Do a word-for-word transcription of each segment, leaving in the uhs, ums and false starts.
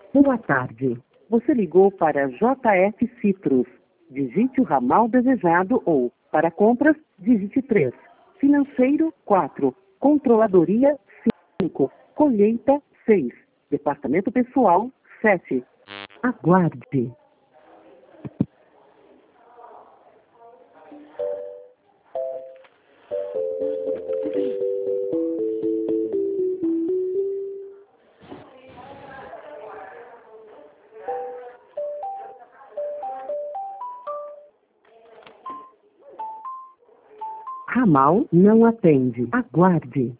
Boa tarde. Você ligou para J F Citrus. Digite o ramal desejado ou, para compras, digite três. Financeiro, quatro. Controladoria, cinco. Colheita, seis. Departamento pessoal, sete. Aguarde. Ramal não atende. Aguarde.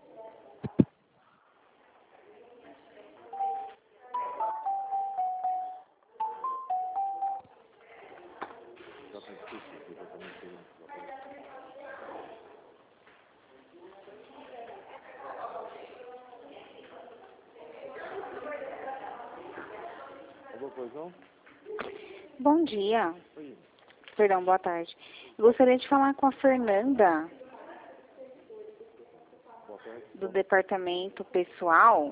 Bom dia. Perdão, boa tarde. Eu gostaria de falar com a Fernanda, do departamento pessoal.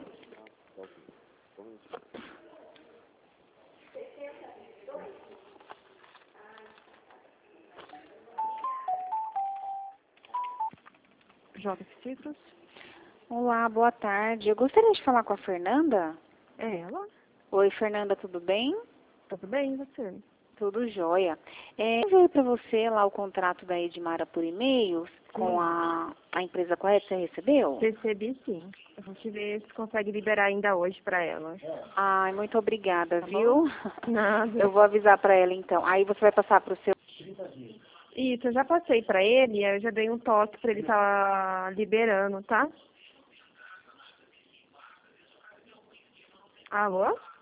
J F Citrus? Olá, boa tarde. Eu gostaria de falar com a Fernanda. É ela? Oi, Fernanda, tudo bem? Tudo bem, e você? Tudo jóia. É, eu enviei para você lá o contrato da Edmara por e-mail com a, a empresa correta. Você recebeu? Recebi sim. A gente vê se consegue liberar ainda hoje para ela. Ai, muito obrigada, Tá viu? bom? Nada. Eu vou avisar para ela então. Aí você vai passar para o seu... Isso, eu já passei para ele, eu já dei um toque para ele estar liberando, tá? Alô?